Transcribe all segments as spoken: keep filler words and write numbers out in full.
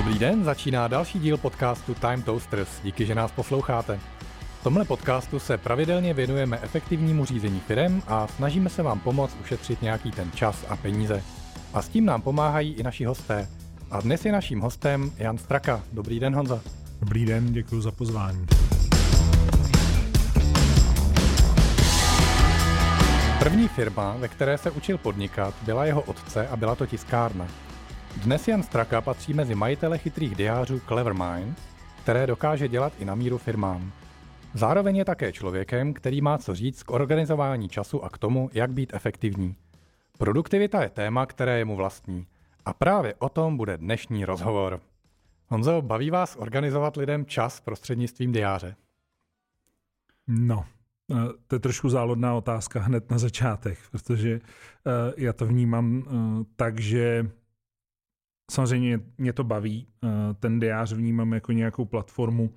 Dobrý den, začíná další díl podcastu Time Toasters. Díky, že nás posloucháte. V tomhle podcastu se pravidelně věnujeme efektivnímu řízení firem a snažíme se vám pomoct ušetřit nějaký ten čas a peníze. A s tím nám pomáhají i naši hosté. A dnes je naším hostem Jan Straka. Dobrý den, Honzo. Dobrý den, děkuji za pozvání. První firma, ve které se učil podnikat, byla jeho otce a byla to tiskárna. Dnes Jan Straka patří mezi majitele chytrých diářů Clever Minds, které dokáže dělat i na míru firmám. Zároveň je také člověkem, který má co říct k organizování času a k tomu, jak být efektivní. Produktivita je téma, které je mu vlastní. A právě o tom bude dnešní rozhovor. Honzo, baví vás organizovat lidem čas prostřednictvím diáře? No, to je trošku záludná otázka hned na začátek, protože já to vnímám tak, že samozřejmě mě to baví. Ten diář vnímám jako nějakou platformu,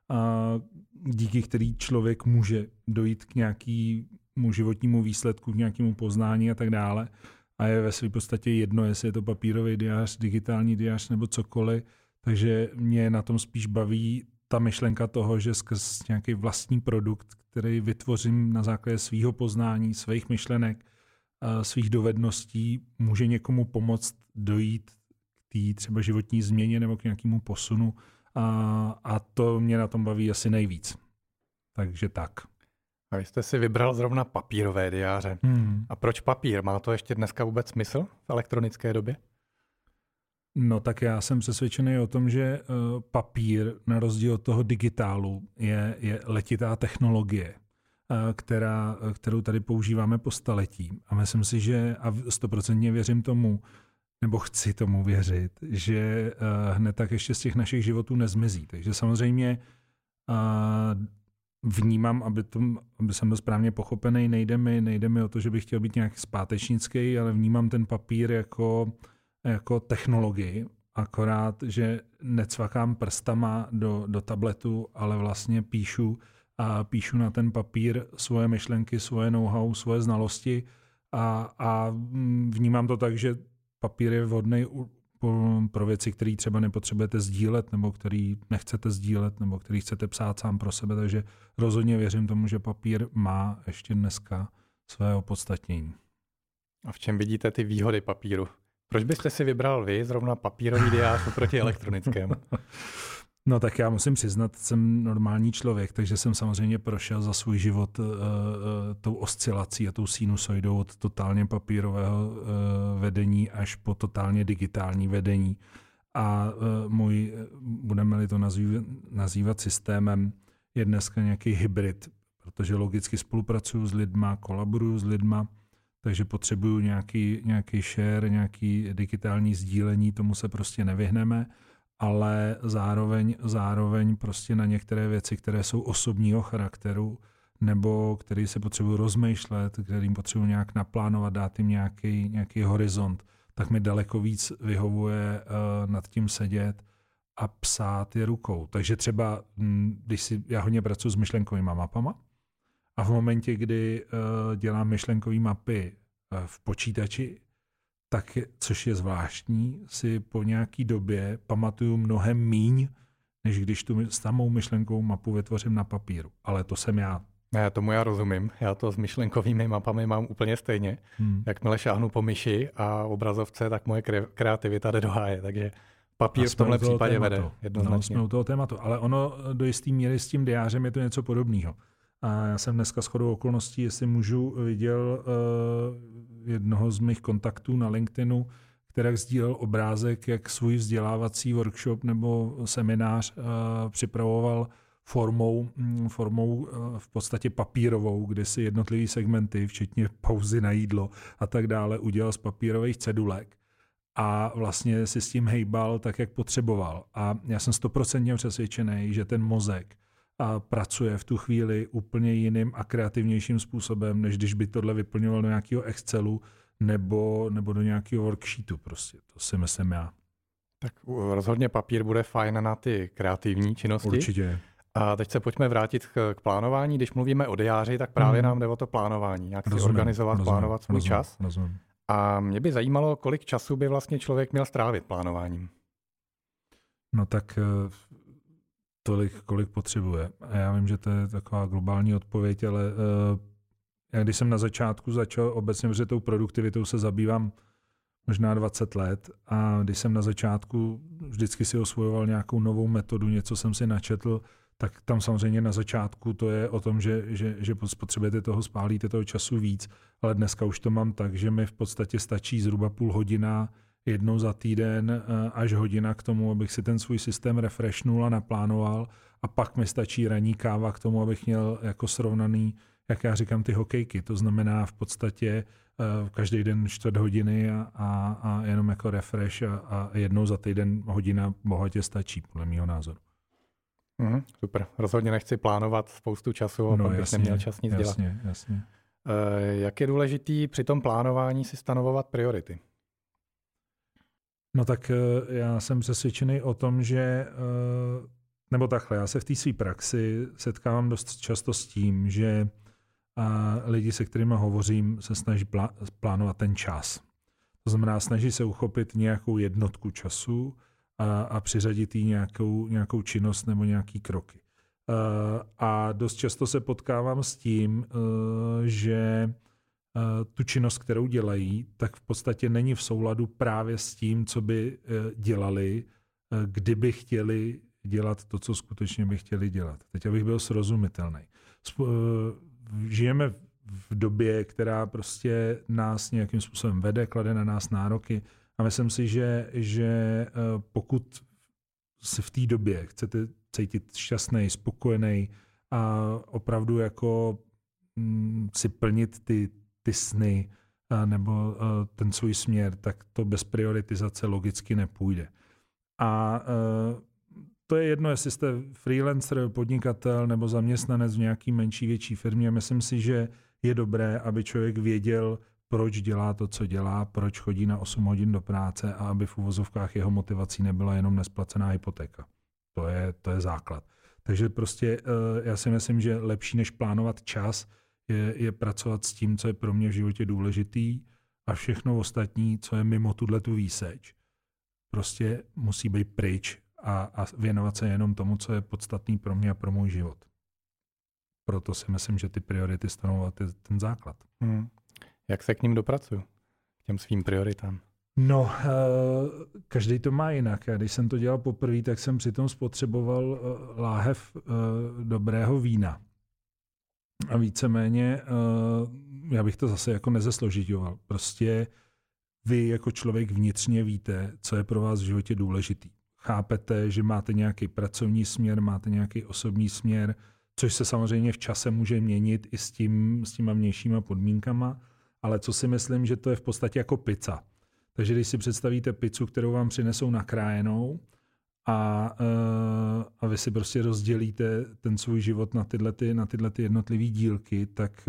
díky který člověk může dojít k nějakému životnímu výsledku, k nějakému poznání a tak dále. A je ve své podstatě jedno, jestli je to papírový diář, digitální diář nebo cokoliv. Takže mě na tom spíš baví ta myšlenka toho, že skrz nějaký vlastní produkt, který vytvořím na základě svého poznání, svých myšlenek, svých dovedností, může někomu pomoct dojít k té třeba životní změně nebo k nějakému posunu. A, a to mě na tom baví asi nejvíc. Takže tak. A vy jste si vybral zrovna papírové diáře. Hmm. A proč papír? Má to ještě dneska vůbec smysl v elektronické době? No tak já jsem přesvědčený o tom, že uh, papír na rozdíl od toho digitálu je, je letitá technologie, uh, která, kterou tady používáme po staletí. A myslím si, že a stoprocentně věřím tomu, nebo chci tomu věřit, že uh, hned tak ještě z těch našich životů nezmizí. Takže samozřejmě uh, vnímám, aby, to, aby jsem byl správně pochopený, nejde mi, nejde mi o to, že bych chtěl být nějak zpátečnický, ale vnímám ten papír jako, jako technologii, akorát, že necvakám prstama do, do tabletu, ale vlastně píšu a píšu na ten papír svoje myšlenky, svoje know-how, svoje znalosti a, a vnímám to tak, že papír je vhodný pro věci, které třeba nepotřebujete sdílet, nebo který nechcete sdílet, nebo který chcete psát sám pro sebe, takže rozhodně věřím tomu, že papír má ještě dneska své opodstatnění. A v čem vidíte ty výhody papíru? Proč byste si vybral vy zrovna papírový diář oproti elektronickému? No tak já musím přiznat, jsem normální člověk, takže jsem samozřejmě prošel za svůj život uh, uh, tou oscilací a tou sinusoidou od totálně papírového uh, vedení až po totálně digitální vedení. A uh, můj, budeme-li to nazývat, nazývat systémem, je dneska nějaký hybrid, protože logicky spolupracuju s lidma, kolaboruju s lidma, takže potřebuju nějaký, nějaký share, nějaký digitální sdílení, tomu se prostě nevyhneme. Ale zároveň, zároveň prostě na některé věci, které jsou osobního charakteru, nebo které se potřebují rozmýšlet, kterým potřebuji nějak naplánovat, dát jim nějaký, nějaký horizont, tak mi daleko víc vyhovuje uh, nad tím sedět a psát je rukou. Takže třeba, když si, já hodně pracuji s myšlenkovými mapama a v momentě, kdy uh, dělám myšlenkové mapy uh, v počítači, tak, což je zvláštní, si po nějaký době pamatuju mnohem míň, než když tu samou myšlenkovou mapu vytvořím na papíru. Ale to jsem já. Ne, tomu já rozumím. Já to s myšlenkovými mapami mám úplně stejně. Hmm. Jakmile šáhnu po myši a obrazovce, tak moje kreativita jde do háje. Takže papír v tomhle případě tématu. vede jednoznačně. No, jsme u toho tématu. Ale ono do jistý míry s tím diářem je to něco podobného. A já jsem dneska shodou okolností, jestli můžu, viděl uh, jednoho z mých kontaktů na LinkedInu, který sdílel obrázek, jak svůj vzdělávací workshop nebo seminář uh, připravoval formou, formou uh, v podstatě papírovou, kde si jednotlivý segmenty, včetně pauzy na jídlo a tak dále, udělal z papírových cedulek. A vlastně si s tím hejbal tak, jak potřeboval. A já jsem stoprocentně přesvědčený, že ten mozek a pracuje v tu chvíli úplně jiným a kreativnějším způsobem, než když by tohle vyplňoval do nějakého Excelu nebo, nebo do nějakého worksheetu. Prostě. To si myslím já. Tak rozhodně papír bude fajn na ty kreativní činnosti. Určitě. A teď se pojďme vrátit k, k plánování. Když mluvíme o diáři, tak právě hmm. nám jde o to plánování. Jak si rozumím, organizovat, rozumím, plánovat svůj rozumím, čas. Rozumím. A mě by zajímalo, kolik času by vlastně člověk měl strávit plánováním. No tak tolik, kolik potřebuje. A já vím, že to je taková globální odpověď, ale já když jsem na začátku začal obecně, protože tou produktivitou se zabývám možná dvacet let a když jsem na začátku vždycky si osvojoval nějakou novou metodu, něco jsem si načetl, tak tam samozřejmě na začátku to je o tom, že, že, že potřebujete toho, spálíte toho času víc, ale dneska už to mám tak, že mi v podstatě stačí zhruba půl hodina jednou za týden až hodina k tomu, abych si ten svůj systém refreshnul a naplánoval a pak mi stačí ranní káva k tomu, abych měl jako srovnaný, jak já říkám, ty hokejky. To znamená v podstatě každý den čtvrt hodiny a, a, a jenom jako refresh a, a jednou za týden hodina bohatě stačí, podle mého názoru. Mm, super. Rozhodně nechci plánovat spoustu času, a no, pak bych neměl čas nic jasně, dělat. Jasně. Uh, jak je důležitý při tom plánování si stanovovat priority? No tak já jsem přesvědčený o tom, že, nebo takhle, já se v té své praxi setkávám dost často s tím, že lidi, se kterými hovořím, se snaží plánovat ten čas. To znamená, snaží se uchopit nějakou jednotku času a, a přiřadit jí nějakou, nějakou činnost nebo nějaký kroky. A dost často se potkávám s tím, že tu činnost, kterou dělají, tak v podstatě není v souladu právě s tím, co by dělali, kdyby chtěli dělat to, co skutečně by chtěli dělat. Teď abych byl srozumitelný. Žijeme v době, která prostě nás nějakým způsobem vede, klade na nás nároky a myslím si, že, že pokud si v té době chcete cítit šťastný, spokojený a opravdu jako si plnit ty ty sny nebo ten svůj směr, tak to bez prioritizace logicky nepůjde. A to je jedno, jestli jste freelancer, podnikatel nebo zaměstnanec v nějaký menší, větší firmě. Myslím si, že je dobré, aby člověk věděl, proč dělá to, co dělá, proč chodí na osm hodin do práce a aby v uvozovkách jeho motivací nebyla jenom nesplacená hypotéka. To je, to je základ. Takže prostě já si myslím, že lepší než plánovat čas, Je, je pracovat s tím, co je pro mě v životě důležitý a všechno ostatní, co je mimo tuhletu výseč, prostě musí být pryč a, a věnovat se jenom tomu, co je podstatný pro mě a pro můj život. Proto si myslím, že ty priority stanovovat je ten základ. Hmm. Jak se k ním dopracuju? K těm svým prioritám? No, každý to má jinak. Já když jsem to dělal poprvé, tak jsem přitom spotřeboval láhev dobrého vína. A víceméně, já bych to zase jako nezesložiťoval. Prostě vy jako člověk vnitřně víte, co je pro vás v životě důležitý. Chápete, že máte nějaký pracovní směr, máte nějaký osobní směr, což se samozřejmě v čase může měnit i s, tím, s těma vnějšíma podmínkama, ale co si myslím, že to je v podstatě jako pizza. Takže když si představíte pizzu, kterou vám přinesou nakrájenou, A, a vy si prostě rozdělíte ten svůj život na tyhle, ty, na tyhle ty jednotlivé dílky, tak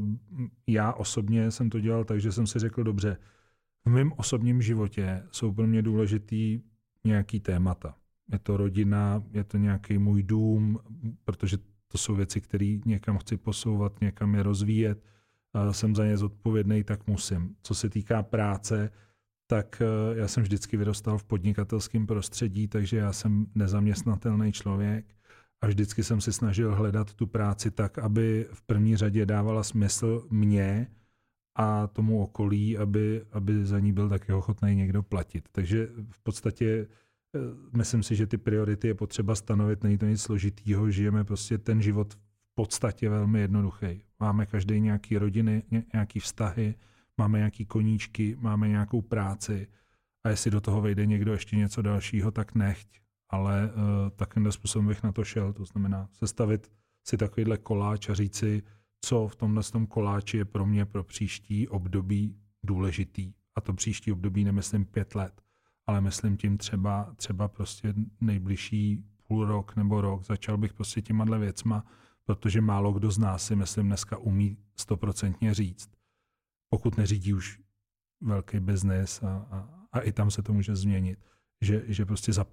já osobně jsem to dělal tak, že jsem si řekl, dobře, v mém osobním životě jsou pro mě důležitý nějaký témata. Je to rodina, je to nějaký můj dům, protože to jsou věci, které někam chci posouvat, někam je rozvíjet. Jsem za ně zodpovědný, tak musím. Co se týká práce, tak já jsem vždycky vyrůstal v podnikatelském prostředí, takže já jsem nezaměstnatelný člověk a vždycky jsem si snažil hledat tu práci tak, aby v první řadě dávala smysl mně a tomu okolí, aby, aby za ní byl taky ochotný někdo platit. Takže v podstatě myslím si, že ty priority je potřeba stanovit, není to nic složitýho, žijeme prostě ten život v podstatě velmi jednoduchý. Máme každý nějaký rodiny, nějaký vztahy, máme nějaký koníčky, máme nějakou práci a jestli do toho vejde někdo ještě něco dalšího, tak nechť. Ale uh, takovým způsobem bych na to šel. To znamená sestavit si takovýhle koláč a říct si, co v tomhle tom koláči je pro mě pro příští období důležitý. A to příští období nemyslím pět let, ale myslím tím třeba, třeba prostě nejbližší půl rok nebo rok. Začal bych prostě těma věcma, protože málo kdo z nás si myslím dneska umí stoprocentně říct. Pokud neřídí už velký biznes a, a, a i tam se to může změnit, že, že prostě za pět let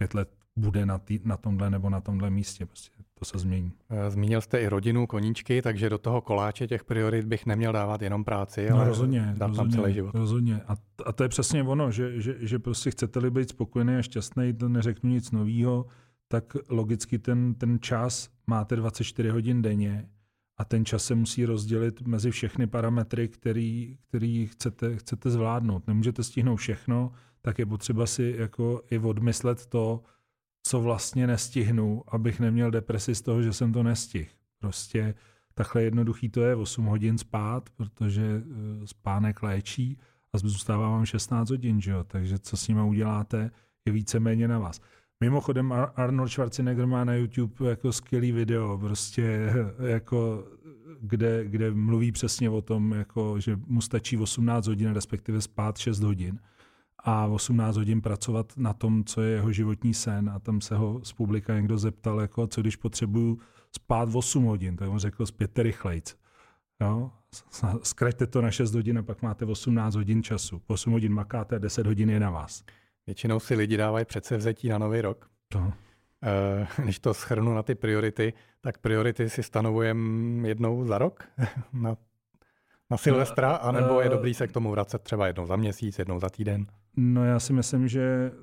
bude na, tý, na tomhle nebo na tomhle místě. Prostě to se změní. Zmínil jste i rodinu, koníčky, takže do toho koláče těch priorit bych neměl dávat jenom práci, no, ale rozhodně, dát rozhodně, tam celý život. Rozhodně. A, a to je přesně ono, že, že, že prostě chcete-li být spokojený a šťastný, to neřeknu nic novýho, tak logicky ten, ten čas máte dvacet čtyři hodin denně a ten čas se musí rozdělit mezi všechny parametry, který, který chcete, chcete zvládnout. Nemůžete stihnout všechno, tak je potřeba si jako i odmyslet to, co vlastně nestihnu, abych neměl depresi z toho, že jsem to nestihl. Prostě takhle jednoduchý to je osm hodin spát, protože spánek léčí a zůstává vám šestnáct hodin, že jo? Takže co s nima uděláte, je víceméně na vás. Mimochodem Arnold Schwarzenegger má na YouTube jako skvělý video, prostě jako kde, kde mluví přesně o tom, jako, že mu stačí osmnáct hodin, respektive spát šest hodin a osmnáct hodin pracovat na tom, co je jeho životní sen. A tam se ho z publika někdo zeptal, jako, co když potřebuju spát osm hodin, tak on řekl zpěte rychlejc. Jo? Zkraťte to na šest hodin a pak máte osmnáct hodin času. osm hodin makáte a deset hodin je na vás. Většinou si lidi dávají předsevzetí na nový rok. To. Když to shrnu na ty priority, tak priority si stanovujeme jednou za rok na, na Silvestra, anebo je dobrý se k tomu vracet třeba jednou za měsíc, jednou za týden? No já si myslím, že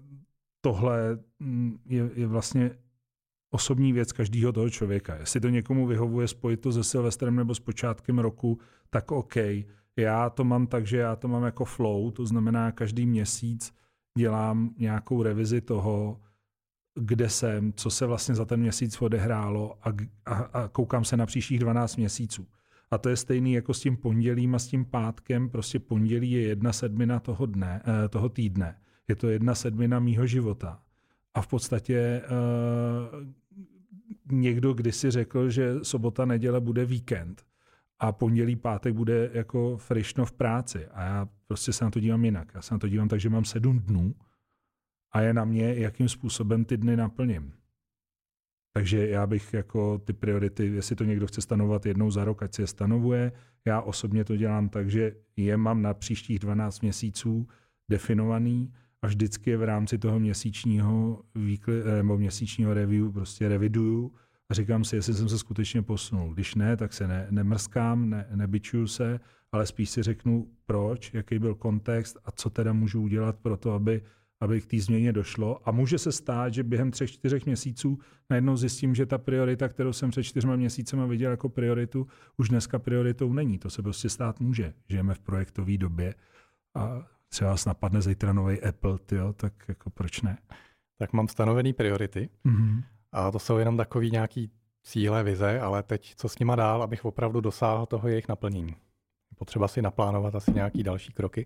tohle je, je vlastně osobní věc každého toho člověka. Jestli to někomu vyhovuje spojit to se Silvestrem nebo s počátkem roku, tak OK. Já to mám tak, že já to mám jako flow, to znamená každý měsíc dělám nějakou revizi toho, kde jsem, co se vlastně za ten měsíc odehrálo a, a, a koukám se na příštích dvanáct měsíců. A to je stejný jako s tím pondělím a s tím pátkem. Prostě pondělí je jedna sedmina toho dne, toho týdne. Je to jedna sedmina mýho života. A v podstatě uh, někdo kdysi řekl, že sobota, neděle bude víkend a pondělí, pátek bude jako frišno v práci. A já prostě se na to dívám jinak. Já se na to dívám tak, že mám sedm dnů a je na mě, jakým způsobem ty dny naplním. Takže já bych jako ty priority, jestli to někdo chce stanovovat jednou za rok, ať si je stanovuje. Já osobně to dělám tak, že je mám na příštích dvanáct měsíců definovaný a vždycky je v rámci toho měsíčního výkli, nebo měsíčního review prostě reviduju a říkám si, jestli jsem se skutečně posunul. Když ne, tak se ne, nemrskám, ne, nebičuju se, ale spíš si řeknu proč, jaký byl kontext a co teda můžu udělat pro to, aby aby k té změně došlo. A může se stát, že během třech, čtyřech měsíců najednou zjistím, že ta priorita, kterou jsem před čtyřma měsícema viděl jako prioritu, už dneska prioritou není. To se prostě stát může. Žijeme v projektové době a třeba vás napadne zítra nový Apple, tyjo, tak jako proč ne? Tak mám stanovený priority mm-hmm. a to jsou jenom takový nějaký cíle, vize, ale teď co s nima dál, abych opravdu dosáhl toho jejich naplnění. Potřeba si naplánovat asi nějaký další kroky.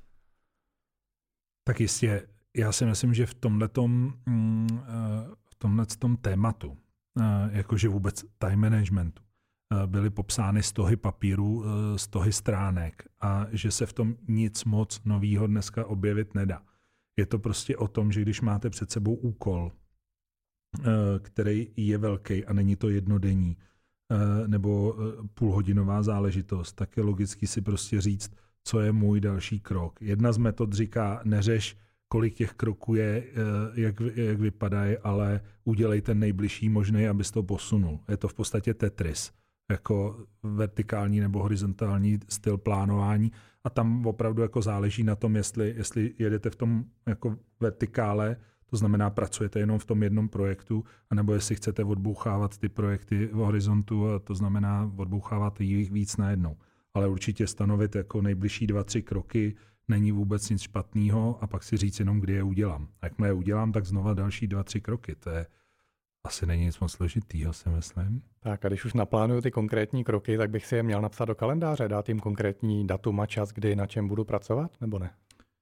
Tak jistě. Já si myslím, že v tomhletom, v tomhletom tématu, jakože vůbec time managementu, byly popsány stohy papíru, stohy stránek a že se v tom nic moc novýho dneska objevit nedá. Je to prostě o tom, že když máte před sebou úkol, který je velký a není to jednodenní nebo půlhodinová záležitost, tak je logicky si prostě říct, co je můj další krok. Jedna z metod říká, neřeš, kolik těch kroků je, jak, jak vypadají, ale udělej ten nejbližší možný, abys to posunul. Je to v podstatě Tetris, jako vertikální nebo horizontální styl plánování a tam opravdu jako záleží na tom, jestli, jestli jedete v tom jako vertikále, to znamená pracujete jenom v tom jednom projektu, anebo jestli chcete odbouchávat ty projekty v horizontu, a to znamená odbouchávat jich víc najednou. Ale určitě stanovit jako nejbližší dva, tři kroky není vůbec nic špatného a pak si říct jenom, kdy je udělám. A jakmile je udělám, tak znova další dva, tři kroky. To je asi není nic moc složitýho, si myslím. Tak a když už naplánuju ty konkrétní kroky, tak bych si je měl napsat do kalendáře, dát jim konkrétní datum a čas, kdy na čem budu pracovat, nebo ne?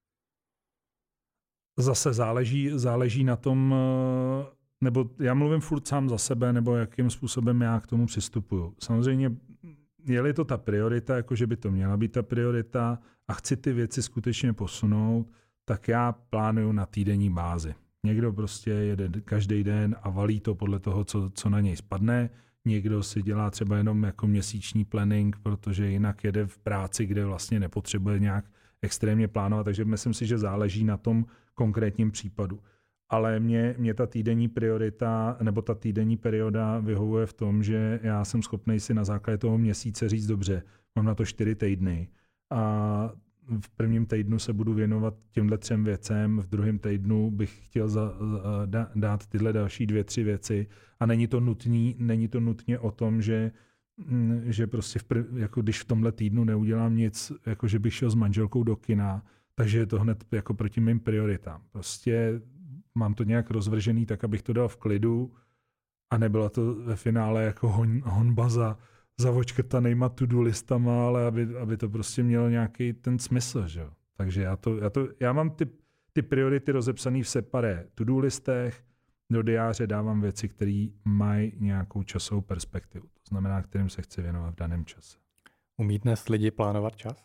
Zase záleží, záleží na tom, nebo já mluvím furt sám za sebe, nebo jakým způsobem já k tomu přistupuju. Samozřejmě je-li to ta priorita, jako že by to měla být ta priorita a chci ty věci skutečně posunout, tak já plánuju na týdenní bázi. Někdo prostě jede každý den a valí to podle toho, co, co na něj spadne. Někdo si dělá třeba jenom jako měsíční planning, protože jinak jede v práci, kde vlastně nepotřebuje nějak extrémně plánovat. Takže myslím si, že záleží na tom konkrétním případu. ale mě, mě ta týdenní priorita nebo ta týdenní perioda vyhovuje v tom, že já jsem schopný si na základě toho měsíce říct dobře, mám na to čtyři týdny a v prvním týdnu se budu věnovat těmhle třem věcem, v druhém týdnu bych chtěl za, za, dát tyhle další dvě, tři věci a není to nutný, není to nutně o tom, že, že prostě v prv, jako když v tomhle týdnu neudělám nic, jako že bych šel s manželkou do kina, takže je to hned jako proti mým prioritám. Prostě mám to nějak rozvržený tak, abych to dal v klidu a nebyla to ve finále jako hon, honba za za očkrtanejma to-do listama, ale aby, aby to prostě mělo nějaký ten smysl. Že? Takže já, to, já, to, já mám ty, ty priority rozepsané v separé to-do listech, do diáře dávám věci, které mají nějakou časovou perspektivu. To znamená, kterým se chci věnovat v daném čase. Umí dnes lidi plánovat čas?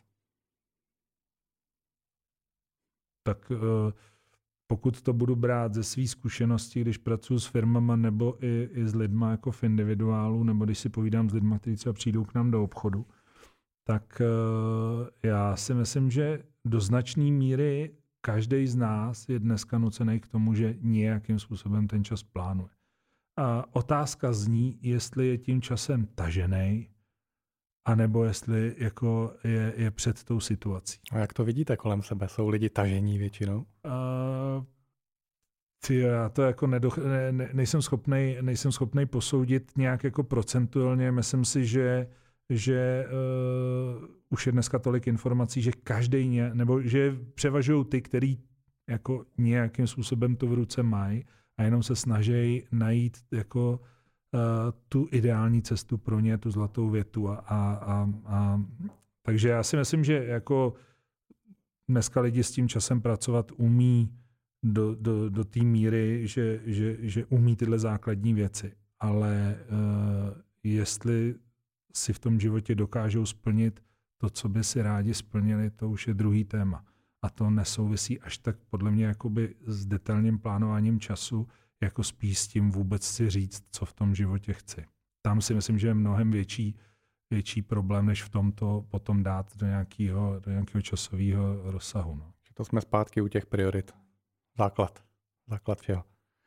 Tak pokud to budu brát ze svých zkušeností, když pracuji s firmama nebo i, i s lidma jako v individuálu, nebo když si povídám s lidma, kteří třeba přijdou k nám do obchodu, tak já si myslím, že do značné míry každý z nás je dneska nucený k tomu, že nějakým způsobem ten čas plánuje. A otázka zní, jestli je tím časem tažený, anebo jestli jako je, je před tou situací. A jak to vidíte kolem sebe? Jsou lidi tažení většinou? Uh, ty, já to jako nedo, ne, ne, nejsem schopnej, nejsem schopnej posoudit nějak jako procentuálně. Myslím si, že, že uh, už je dneska tolik informací, že každý ně, nebo že převažují ty, který jako nějakým způsobem to v ruce mají a jenom se snaží najít jako tu ideální cestu pro ně, tu zlatou větu. A, a, a, a, takže já si myslím, že jako dneska lidi s tím časem pracovat umí do, do, do té míry, že, že, že umí tyhle základní věci. Ale uh, jestli si v tom životě dokážou splnit to, co by si rádi splnili, to už je druhý téma. A to nesouvisí až tak podle mě jakoby s detailním plánováním času, jako spíš s tím vůbec si říct, co v tom životě chci. Tam si myslím, že je mnohem větší, větší problém, než v tomto potom dát do nějakého, do nějakého časového rozsahu. No. To jsme zpátky u těch priorit. Základ. Základ všeho.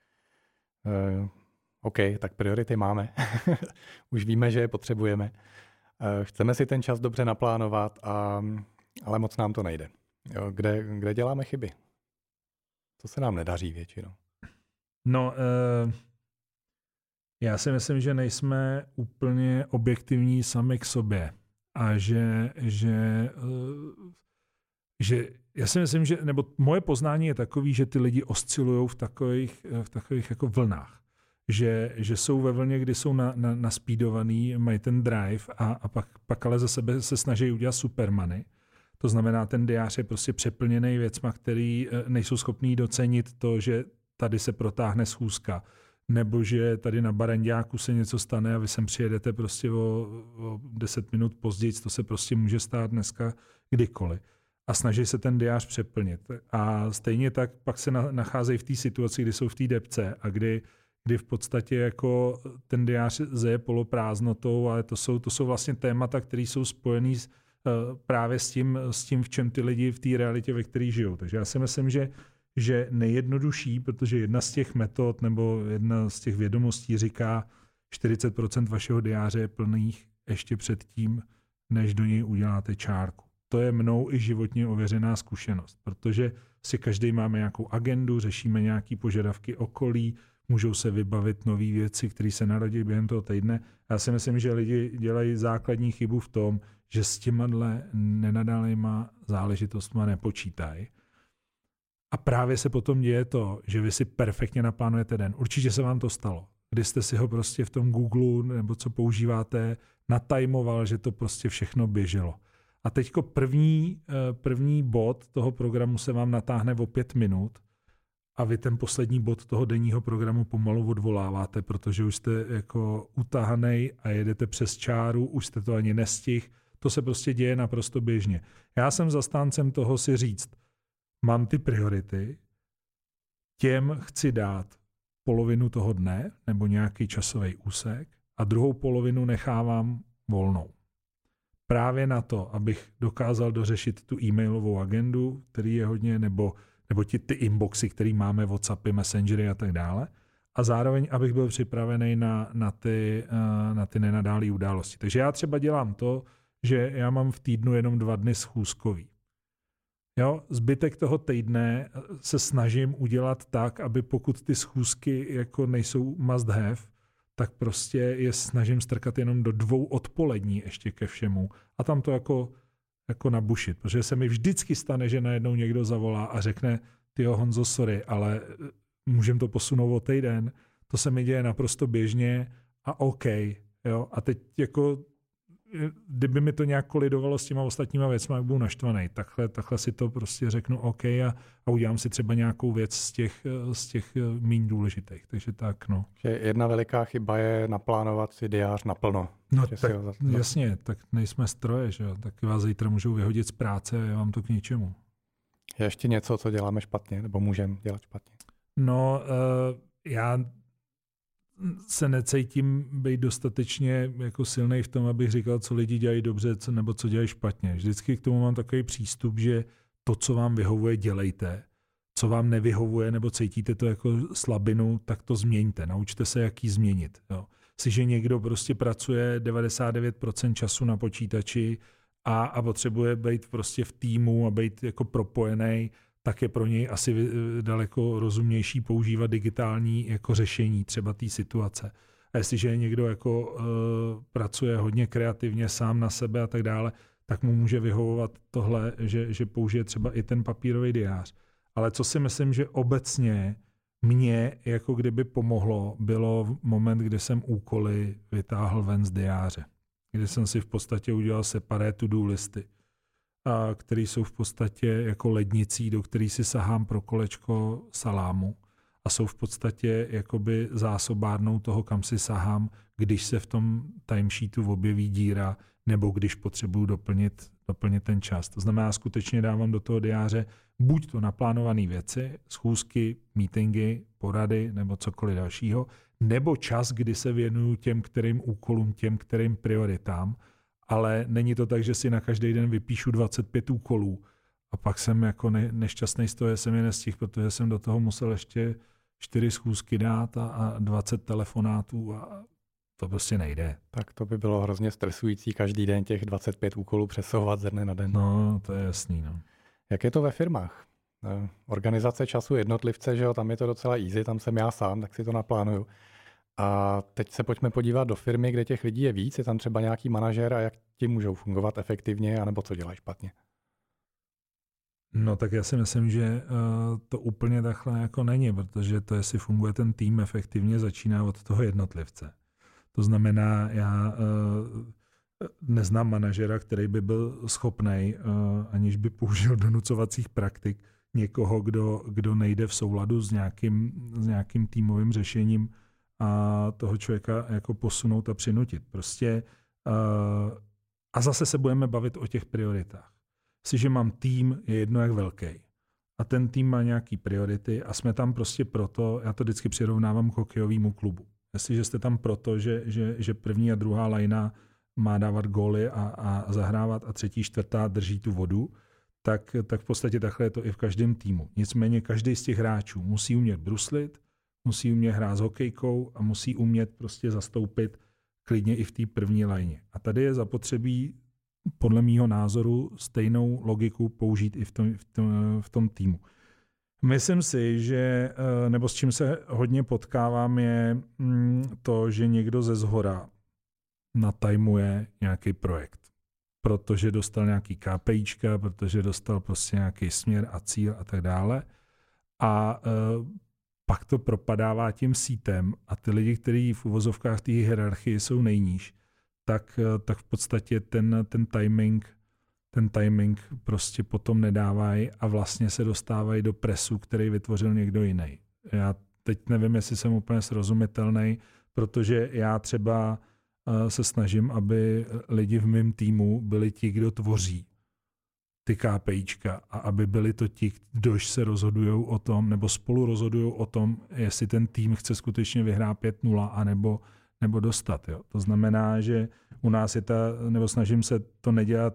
Uh, OK, tak priority máme. Už víme, že je potřebujeme. Uh, chceme si ten čas dobře naplánovat, a, ale moc nám to nejde. Jo, kde, kde děláme chyby? To se nám nedaří většinou. No, uh, já si myslím, že nejsme úplně objektivní sami k sobě a že, že, uh, že já si myslím, že, nebo moje poznání je takový, že ty lidi oscilují v takových, v takových jako vlnách. Že, že jsou ve vlně, kdy jsou na, na, naspídovaný, mají ten drive a, a pak, pak ale za sebe se snaží udělat supermany. To znamená, ten diář je prostě přeplněný věcma, který nejsou schopný docenit to, že tady se protáhne schůzka, nebo že tady na Baranďáku se něco stane a vy sem přijedete prostě o, o deset minut později, to se prostě může stát dneska kdykoliv. A snaží se ten diář přeplnit. A stejně tak pak se na, nacházejí v té situaci, kdy jsou v té depce a kdy, kdy v podstatě jako ten diář zeje poloprázdnotou, ale to jsou, to jsou vlastně témata, které jsou spojený s, uh, právě s tím, s tím, v čem ty lidi v té realitě, ve které žijou. Takže já si myslím, že že nejjednodušší, protože jedna z těch metod nebo jedna z těch vědomostí říká, čtyřicet procent vašeho diáře je plných ještě předtím, než do něj uděláte čárku. To je mnou i životně ověřená zkušenost, protože si každý máme nějakou agendu, řešíme nějaké požadavky okolí, můžou se vybavit nové věci, které se narodí během toho týdne. Já si myslím, že lidi dělají základní chybu v tom, že s těmahle nenadálejma záležitostma nepočítají. A právě se potom děje to, že vy si perfektně naplánujete den. Určitě se vám to stalo, kdy jste si ho prostě v tom Google nebo co používáte natajmoval, že to prostě všechno běželo. A teďko první, první bod toho programu se vám natáhne o pět minut a vy ten poslední bod toho denního programu pomalu odvoláváte, protože už jste jako utahanej a jedete přes čáru, už jste to ani nestihl. To se prostě děje naprosto běžně. Já jsem zastáncem toho si říct, mám ty priority, těm chci dát polovinu toho dne nebo nějaký časový úsek a druhou polovinu nechávám volnou. Právě na to, abych dokázal dořešit tu e-mailovou agendu, který je hodně, nebo, nebo ti ty inboxy, které máme, WhatsAppy, Messengery a tak dále. A zároveň, abych byl připravený na, na, ty, na ty nenadálé události. Takže já třeba dělám to, že já mám v týdnu jenom dva dny schůzkový. Jo, zbytek toho týdne se snažím udělat tak, aby pokud ty schůzky jako nejsou must have, tak prostě je snažím strkat jenom do dvou odpolední ještě ke všemu. A tam to jako, jako nabušit, protože se mi vždycky stane, že najednou někdo zavolá a řekne, tyjo Honzo, sorry, ale můžeme to posunout o týden. To se mi děje naprosto běžně a OK. Jo? A teď jako kdyby mi to nějak kolidovalo s těma ostatníma věcma, jak budu naštvaný. Takhle, takhle si to prostě řeknu OK a, a udělám si třeba nějakou věc z těch, z těch méně důležitých. Takže tak, no. Že jedna veliká chyba je naplánovat si diář naplno. No tak ho... jasně, tak nejsme stroje, že jo. Tak vás zítra můžou vyhodit z práce a je vám to k ničemu. Je ještě něco, co děláme špatně, nebo můžeme dělat špatně? No, uh, já se necítím být dostatečně jako silnej v tom, abych říkal, co lidi dělají dobře, co, nebo co dělají špatně. Vždycky k tomu mám takový přístup, že to, co vám vyhovuje, dělejte. Co vám nevyhovuje, nebo cítíte to jako slabinu, tak to změňte. Naučte se, jak ji změnit. Jo. Jestliže někdo prostě pracuje devadesát devět procent času na počítači a, a potřebuje být prostě v týmu a být jako propojený, tak je pro něj asi daleko rozumnější používat digitální jako řešení třeba té situace. A jestliže je někdo jako uh, pracuje hodně kreativně sám na sebe a tak dále, tak mu může vyhovovat tohle, že, že použije třeba i ten papírový diář. Ale co si myslím, že obecně mě jako kdyby pomohlo, bylo moment, kdy jsem úkoly vytáhl ven z diáře. Kdy jsem si v podstatě udělal separé to-do listy, a který jsou v podstatě jako lednicí, do který si sahám pro kolečko salámu a jsou v podstatě jakoby zásobárnou toho, kam si sahám, když se v tom timesheetu objeví díra nebo když potřebuju doplnit, doplnit ten čas. To znamená, skutečně dávám do toho diáře buď to naplánované věci, schůzky, meetingy, porady nebo cokoliv dalšího, nebo čas, kdy se věnuju těm, kterým úkolům, těm, kterým prioritám. Ale není to tak, že si na každý den vypíšu dvacet pět úkolů a pak jsem jako ne, nešťastný z toho, že jsem je nestihl, protože jsem do toho musel ještě čtyři schůzky dát a, a dvacet telefonátů a to prostě nejde. Tak to by bylo hrozně stresující každý den těch dvacet pět úkolů přesouvat ze dne na den. No, to je jasný. No. Jak je to ve firmách? Organizace času jednotlivce, že jo, tam je to docela easy, tam jsem já sám, tak si to naplánuju. A teď se pojďme podívat do firmy, kde těch lidí je víc, je tam třeba nějaký manažer a jak ti můžou fungovat efektivně, anebo co dělají špatně. No tak já si myslím, že uh, to úplně takhle jako není, protože to, jestli funguje ten tým efektivně, začíná od toho jednotlivce. To znamená, já uh, neznám manažera, který by byl schopnej, uh, aniž by použil donucovacích praktik, někoho, kdo, kdo nejde v souladu s nějakým, s nějakým týmovým řešením a toho člověka jako posunout a přinutit. Prostě uh, a zase se budeme bavit o těch prioritách. Jestliže mám tým, je jedno jak velký. A ten tým má nějaký priority a jsme tam prostě proto, já to vždycky přirovnávám k hokejovému klubu. Jestliže jste tam proto, že, že, že první a druhá lajna má dávat góly a, a zahrávat a třetí, čtvrtá drží tu vodu, tak, tak v podstatě takhle je to i v každém týmu. Nicméně každý z těch hráčů musí umět bruslit, musí umět hrát s hokejkou a musí umět prostě zastoupit klidně i v té první lajně. A tady je zapotřebí podle mýho názoru stejnou logiku použít i v tom, v tom, v tom týmu. Myslím si, že, nebo s čím se hodně potkávám, je to, že někdo ze zhora natajmuje nějaký projekt. Protože dostal nějaký KPIčka, protože dostal prostě nějaký směr a cíl a tak dále. A pak to propadává tím sítem a ty lidi, kteří v uvozovkách té hierarchii jsou nejníž, tak, tak v podstatě ten, ten timing ten timing prostě potom nedávají a vlastně se dostávají do presu, který vytvořil někdo jiný. Já teď nevím, jestli jsem úplně srozumitelný, protože já třeba se snažím, aby lidi v mém týmu byli ti, kdo tvoří ty KPIčka a aby byli to ti, kdož se rozhodují o tom, nebo spolu rozhodují o tom, jestli ten tým chce skutečně vyhrát pět nula anebo, nebo dostat. Jo. To znamená, že u nás je ta, nebo snažím se to nedělat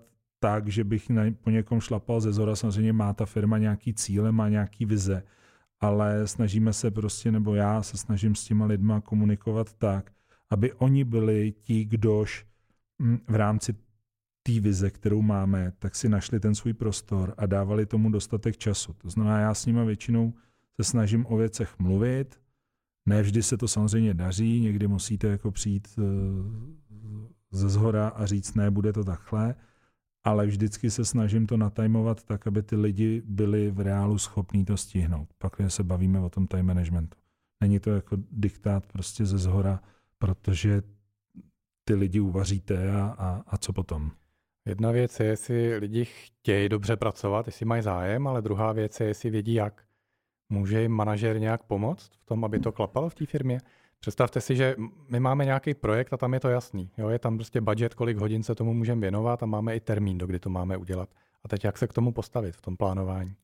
tak, že bych na, po někom šlapal ze zhora. Samozřejmě má ta firma nějaký cíle, má nějaký vize, ale snažíme se prostě, nebo já se snažím s těma lidma komunikovat tak, aby oni byli ti, kdož v rámci té vize, kterou máme, tak si našli ten svůj prostor a dávali tomu dostatek času. To znamená, já s nima většinou se snažím o věcech mluvit. Ne vždy se to samozřejmě daří, někdy musíte jako přijít ze zhora a říct, ne, bude to takhle, ale vždycky se snažím to natajmovat tak, aby ty lidi byli v reálu schopní to stihnout. Pak se bavíme o tom time managementu. Není to jako diktát prostě ze zhora, protože ty lidi uvaříte a, a, a co potom? Jedna věc je, jestli lidi chtějí dobře pracovat, jestli mají zájem, ale druhá věc je, jestli vědí jak. Může jim manažer nějak pomoct v tom, aby to klapalo v té firmě? Představte si, že my máme nějaký projekt a tam je to jasný. Jo? Je tam prostě budget, kolik hodin se tomu můžeme věnovat a máme i termín, do kdy to máme udělat. A teď jak se k tomu postavit v tom plánování?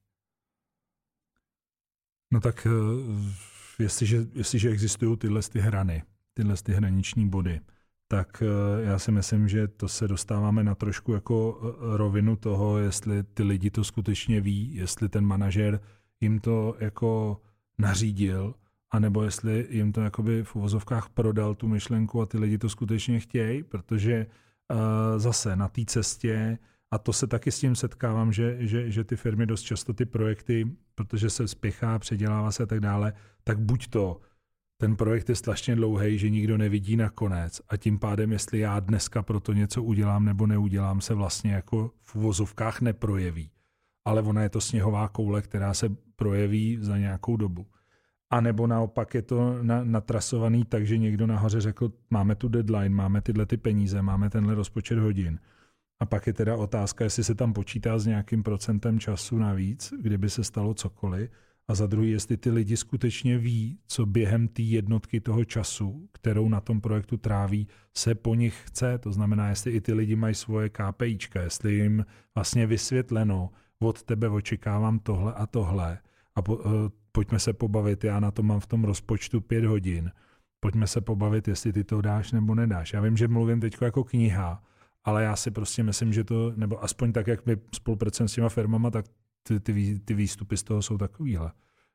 No tak jestliže, jestliže existují tyhle ty hrany, tyhle ty hraniční body, tak já si myslím, že to se dostáváme na trošku jako rovinu toho, jestli ty lidi to skutečně ví, jestli ten manažer jim to jako nařídil, anebo jestli jim to jakoby v uvozovkách prodal tu myšlenku a ty lidi to skutečně chtějí, protože uh, zase na té cestě, a to se taky s tím setkávám, že, že, že ty firmy dost často ty projekty, protože se spěchá, předělává se a tak dále, tak buď to ten projekt je strašně dlouhý, že nikdo nevidí nakonec a tím pádem, jestli já dneska pro to něco udělám nebo neudělám, se vlastně jako v uvozovkách neprojeví. Ale ona je to sněhová koule, která se projeví za nějakou dobu. A nebo naopak je to na, natrasovaný tak, že někdo nahoře řekl, máme tu deadline, máme tyhle ty peníze, máme tenhle rozpočet hodin. A pak je teda otázka, jestli se tam počítá s nějakým procentem času navíc, kdyby se stalo cokoliv. A za druhý, jestli ty lidi skutečně ví, co během té jednotky toho času, kterou na tom projektu tráví, se po nich chce. To znamená, jestli i ty lidi mají svoje KPIčka, jestli jim vlastně vysvětleno, od tebe očekávám tohle a tohle. A po, uh, pojďme se pobavit, já na to mám v tom rozpočtu pět hodin. Pojďme se pobavit, jestli ty to dáš nebo nedáš. Já vím, že mluvím teď jako kniha, ale já si prostě myslím, že to, nebo aspoň tak, jak my spolupracujeme s těma firmama, tak ty, ty, ty výstupy z toho jsou takovýhle.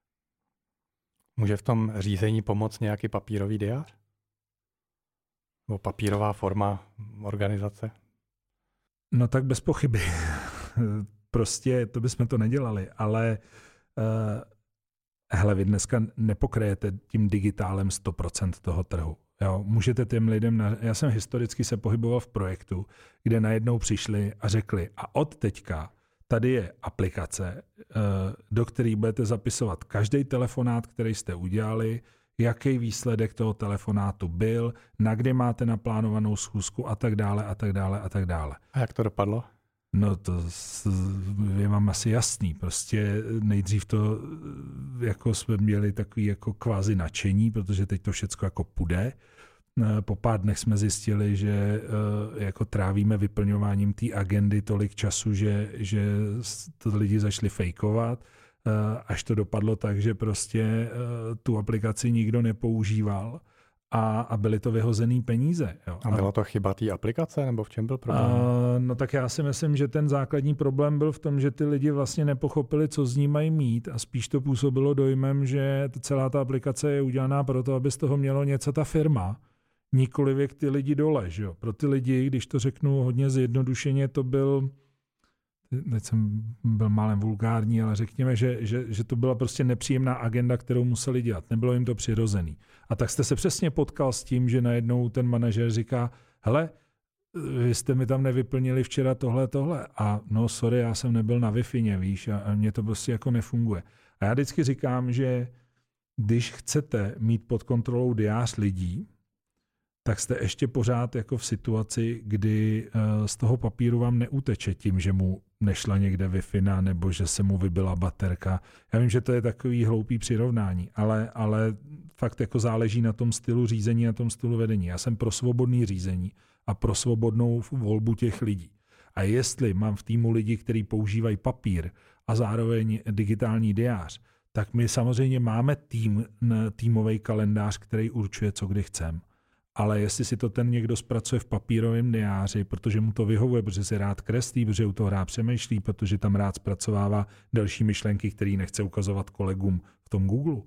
Může v tom řízení pomoct nějaký papírový diář? Nebo papírová forma organizace? No tak bez pochyby. Prostě to bychom to nedělali, ale uh, hele, vy dneska nepokryjete tím digitálem sto procent toho trhu. Jo, můžete těm lidem, na, já jsem historicky se pohyboval v projektu, kde najednou přišli a řekli, a od teďka tady je aplikace, do které budete zapisovat každý telefonát, který jste udělali, jaký výsledek toho telefonátu byl, na kdy máte naplánovanou schůzku a tak dále a tak dále a tak dále. A jak to dopadlo? No to je vám asi jasný. Prostě nejdřív to jako jsme měli takový jako kvázi nadšení, protože teď to všecko jako půjde. Po pár dnech jsme zjistili, že jako trávíme vyplňováním té agendy tolik času, že, že to lidi začali fejkovat, až to dopadlo tak, že prostě tu aplikaci nikdo nepoužíval a, a byly to vyhozený peníze. Jo. A byla to chyba té aplikace, nebo v čem byl problém? A, no tak já si myslím, že ten základní problém byl v tom, že ty lidi vlastně nepochopili, co z ní mají mít a spíš to působilo dojmem, že celá ta aplikace je udělaná proto, aby z toho mělo něco ta firma. Nikoliv jak ty lidi dole. Že jo? Pro ty lidi, když to řeknu hodně zjednodušeně, to byl, teď jsem byl málem vulgární, ale řekněme, že, že, že to byla prostě nepříjemná agenda, kterou museli dělat. Nebylo jim to přirozený. A tak jste se přesně potkal s tím, že najednou ten manažer říká, hele, vy jste mi tam nevyplnili včera tohle, tohle. A no sorry, já jsem nebyl na Wi-Fi, víš, a, a mně to prostě jako nefunguje. A já vždycky říkám, že když chcete mít pod kontrolou diář lidí, tak jste ještě pořád jako v situaci, kdy z toho papíru vám neuteče tím, že mu nešla někde Wi-Fi nebo že se mu vybila baterka. Já vím, že to je takový hloupý přirovnání, ale, ale fakt jako záleží na tom stylu řízení, na tom stylu vedení. Já jsem pro svobodný řízení a pro svobodnou volbu těch lidí. A jestli mám v týmu lidi, kteří používají papír a zároveň digitální diář, tak my samozřejmě máme tým, týmový kalendář, který určuje, co kdy chceme. Ale jestli si to ten někdo zpracuje v papírovém diáři, protože mu to vyhovuje, protože si rád kreslí, protože u toho rád přemýšlí, protože tam rád zpracovává další myšlenky, které nechce ukazovat kolegům v tom Google.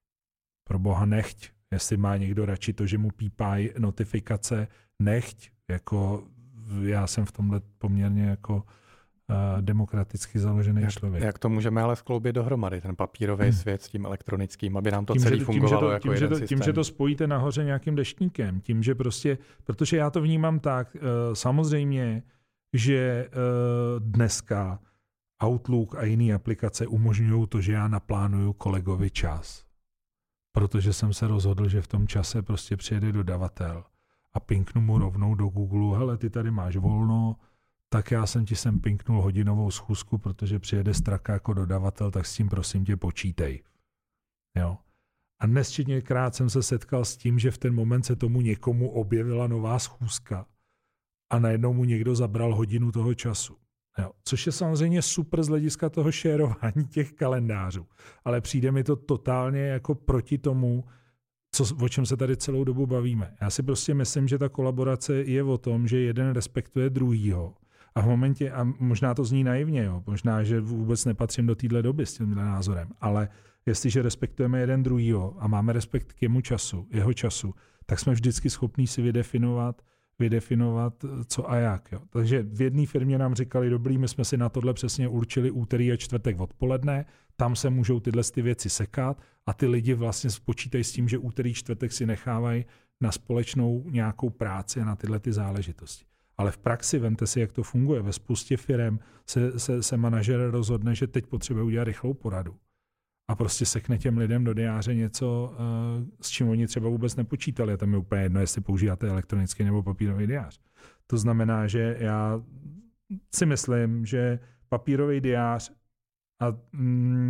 Pro boha nechť. Jestli má někdo radši to, že mu pípají notifikace, nechť. Jako já jsem v tomhle poměrně jako uh, demokraticky založený jak, člověk. Jak to můžeme ale skloubit dohromady, ten papírový hmm. svět s tím elektronickým, aby nám to tím, celý že, fungovalo tím, že to, jako tím, jeden že to, systém. Tím, že to spojíte nahoře nějakým deštníkem, tím, že prostě, protože já to vnímám tak, uh, samozřejmě, že uh, dneska Outlook a jiné aplikace umožňují to, že já naplánuju kolegovi čas. Protože jsem se rozhodl, že v tom čase prostě přijede dodavatel a pinknu mu rovnou do Google, hele, ty tady máš volno, tak já jsem ti sem pinknul hodinovou schůzku, protože přijede Straka jako dodavatel, tak s tím prosím tě počítej. Jo. A nesčetněkrát jsem se setkal s tím, že v ten moment se tomu někomu objevila nová schůzka a najednou mu někdo zabral hodinu toho času. Jo. Což je samozřejmě super z hlediska toho šérování těch kalendářů. Ale přijde mi to totálně jako proti tomu, co, o čem se tady celou dobu bavíme. Já si prostě myslím, že ta kolaborace je o tom, že jeden respektuje druhýho. A v momentě, a možná to zní naivně, jo, možná, že vůbec nepatřím do téhle doby s tímhle názorem, ale jestliže respektujeme jeden druhýho a máme respekt k jemu času, jeho času, tak jsme vždycky schopní si vydefinovat, vydefinovat co a jak. Jo. Takže v jedné firmě nám říkali, dobrý, my jsme si na tohle přesně určili úterý a čtvrtek odpoledne, tam se můžou tyhle ty věci sekat a ty lidi vlastně spočítají s tím, že úterý, čtvrtek si nechávají na společnou nějakou práci a na tyhle ty záležitosti. Ale v praxi, vemte si, jak to funguje. Ve spoustě firem se, se, se manažer rozhodne, že teď potřebuje udělat rychlou poradu. A prostě sekne těm lidem do diáře něco, s čím oni třeba vůbec nepočítali. A tam je úplně jedno, jestli používáte elektronický nebo papírový diář. To znamená, že já si myslím, že papírový diář a, mm,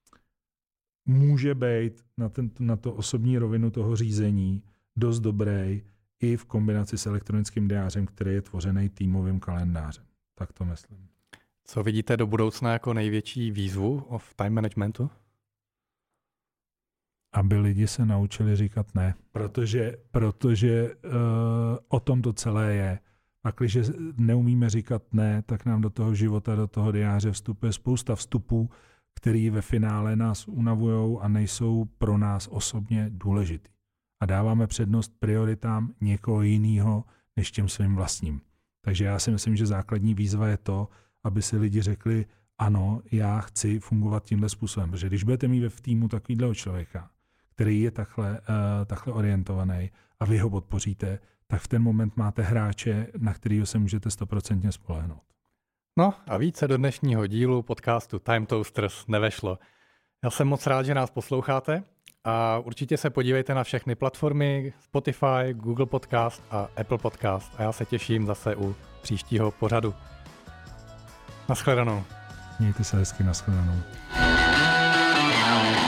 může být na, ten, na to osobní rovinu toho řízení dost dobrý i v kombinaci s elektronickým diářem, který je tvořený týmovým kalendářem. Tak to myslím. Co vidíte do budoucna jako největší výzvu v time managementu? Aby lidi se naučili říkat ne. Protože, protože uh, o tom to celé je. A když neumíme říkat ne, tak nám do toho života, do toho diáře vstupuje spousta vstupů, který ve finále nás unavujou a nejsou pro nás osobně důležitý. A dáváme přednost prioritám někoho jiného než těm svým vlastním. Takže já si myslím, že základní výzva je to, aby si lidi řekli, ano, já chci fungovat tímhle způsobem. Protože když budete mít v týmu takovýhleho člověka, který je takhle, uh, takhle orientovaný a vy ho podpoříte, tak v ten moment máte hráče, na kterýho se můžete stoprocentně spolehnout. No a více do dnešního dílu podcastu Time Toasters nevešlo. Já jsem moc rád, že nás posloucháte a určitě se podívejte na všechny platformy Spotify, Google Podcast a Apple Podcast a já se těším zase u příštího pořadu. Naschledanou. Mějte se hezky, naschledanou.